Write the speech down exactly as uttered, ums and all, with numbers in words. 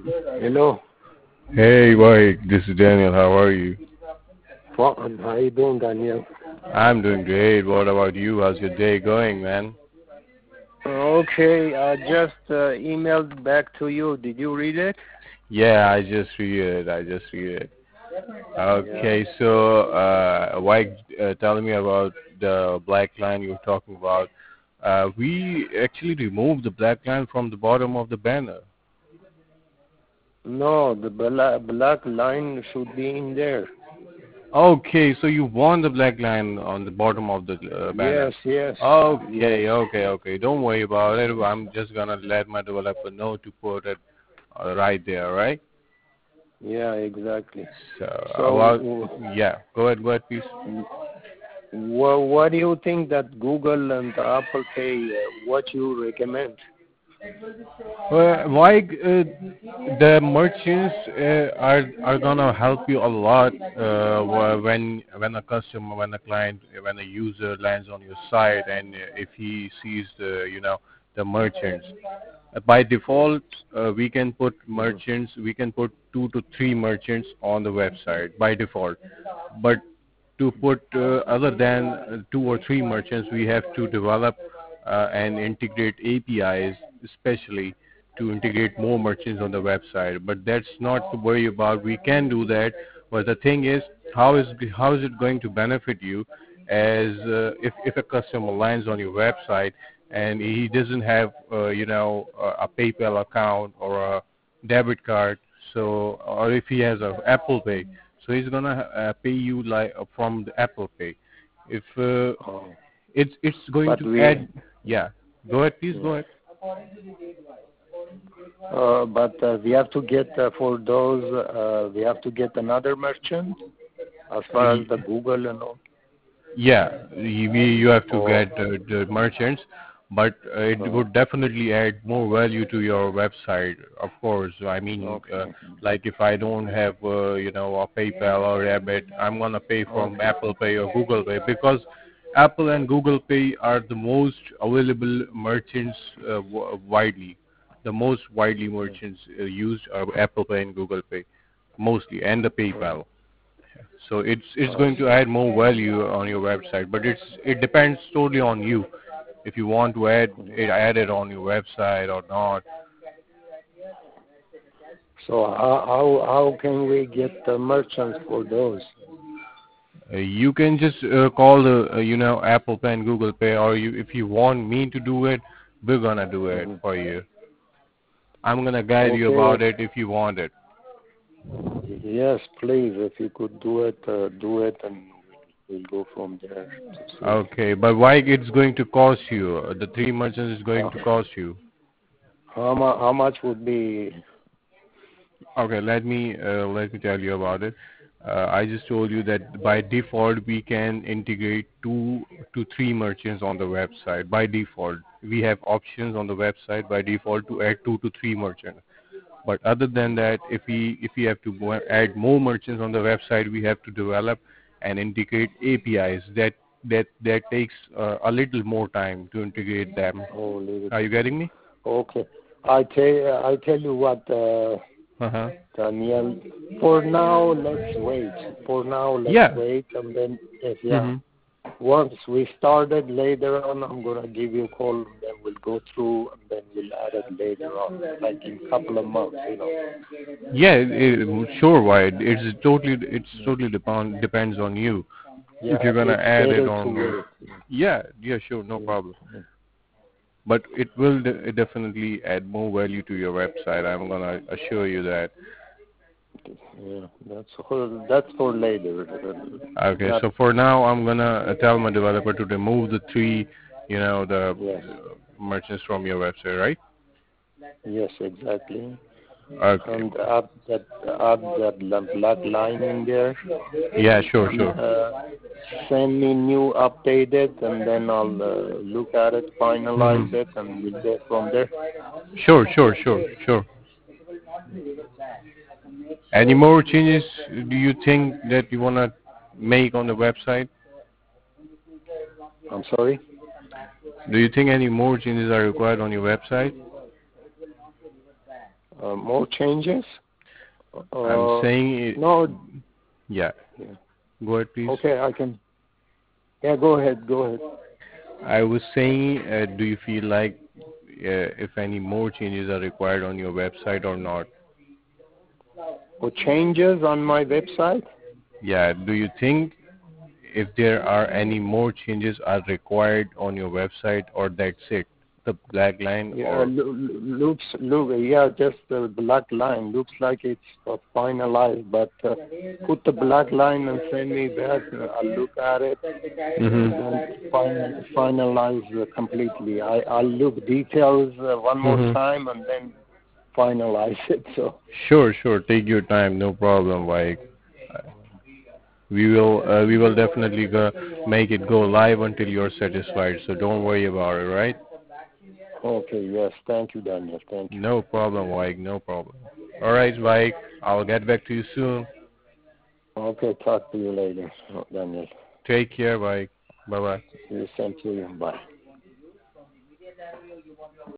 Hello. Hey, Mike, this is Daniel. How are you? Fine. How you doing, Daniel? I'm doing great. What about you? How's your day going, man? Okay, I just uh, emailed back to you. Did you read it? Yeah, I just read it. I just read it. Yeah. Okay, so, uh, Mike, uh, tell me about the black line you were talking about. Uh, we actually removed the black line from the bottom of the banner. No, the black, black line should be in there. Okay, so you want the black line on the bottom of the uh, banner. Yes, yes, yes. Okay, okay, okay. Don't worry about it. I'm just gonna let my developer know to put it uh, right there, right? Yeah, exactly. So, uh, well, So, yeah. Go ahead, go ahead, please. well, what do you think that Google and Apple Pay, uh, what you recommend? Well, why uh, the merchants uh, are are gonna help you a lot uh, wh- when when a customer, when a client, when a user lands on your site, and uh, if he sees the you know the merchants. Uh, By default, uh, we can put merchants, we can put two to three merchants on the website by default. But to put uh, other than uh, two or three merchants, we have to develop uh, and integrate A P Is, especially to integrate more merchants on the website. But that's not to worry about. We can do that. But the thing is, how is how is it going to benefit you? As uh, if if a customer lands on your website and he doesn't have uh, you know a, a PayPal account or a debit card, so or if he has a Apple Pay, so he's gonna uh, pay you like uh, from the Apple Pay. If uh, Oh, it's it's going but to we, add, yeah. Go ahead, please yeah. go ahead. Uh, but uh, we have to get uh, for those. Uh, we have to get another merchant as far as Y- the Google and all. Yeah, you, we- you have to Oh, get uh, the merchants, but uh, it uh, would definitely add more value to your website. Of course, I mean, uh, okay, like if I don't have uh, you know a PayPal or Rabbit, I'm gonna pay from okay, Apple Pay or Google Pay because Apple and Google Pay are the most available merchants uh, w- widely. The most widely yeah, merchants uh, used are Apple Pay and Google Pay, mostly, and the yeah. PayPal. So it's it's I going to see. add more value on your website, but it's it depends totally on you if you want to add Mhm. it add it on your website or not. So how how how can we get the merchants for those? Uh, you can just uh, call the uh, you know Apple Pay and Google Pay, or you if you want me to do it, we're gonna do it Hmm. for you. I'm gonna guide you Okay. about it if you want it. Yes, please. If you could do it, uh, do it, and we'll go from there to see. Okay, but why it's going to cost you? Uh, The three merchants is going Uh, to cost you. how mu- how much would be? Okay, let me uh, let me tell you about it. Uh, I just told you that by default we can integrate two to three merchants on the website. By default, we have options on the website by default to add two to three merchants. But other than that, if we if we have to go add more merchants on the website, we have to develop and integrate A P Is. That that that takes uh, a little more time to integrate them. Oh, leave it. Are you getting me? Okay. I tell I tell you what, uh, Uh huh. Daniel. For now, let's wait. For now, let's Yeah. wait, and then if yeah. Mhm. Once we started later on, I'm gonna give you a call, and then we'll go through, and then we'll add it later on, like in a couple of months, you know. Yeah, it, it- sure. Why? It's totally it's Yeah, totally depend depends on you if yeah, you're gonna it's add it better to on. Your, wait. yeah, yeah, sure, no Yeah, problem. yeah, But it will de- definitely add more value to your website. I'm gonna assure you that. yeah. That's for that's for later. uh, Okay, Not so for now, I'm gonna uh, tell my developer to remove the three, you know, the yes, uh, merchants from your website, right? yes, exactly. Okay. And add that add that la- black line in there. Yeah, sure, E- sure. Uh, Send me new updated, and then I'll uh, look at it, hmm finalize it, and we'll go from there. Sure, sure, sure, sure. Any more changes do you think that you wanna make on the website? I'm sorry. Do you think any more changes are required on your website? Uh, more changes? Uh, I'm saying it, no. Yeah. yeah. Go ahead, please. Okay, I can. Yeah, go ahead. Go ahead. I was saying, uh, do you feel like uh, if any more changes are required on your website or not? Or changes on my website? Yeah. Do you think if there are any more changes are required on your website, or that's it, the black line? Yeah, Or lo- lo- looks look. Yeah, just the black line looks like it's uh, finalized. But uh, put the black line and send me that. Uh, I'll look at it Mhm. and then final, finalize uh, completely. I I'll look details uh, one more Mhm. time and then finalize it. So Sure, sure. Take your time. No problem, Mike. We will uh, we will definitely go make it go live until you're satisfied. So don't worry about it, right? okay, yes, thank you, Daniel. Thank you. No problem, Mike. No problem. All right, Mike. I'll get back to you soon. Okay, talk to you later, Daniel. Take care, Mike. Bye bye. You same to you. Bye.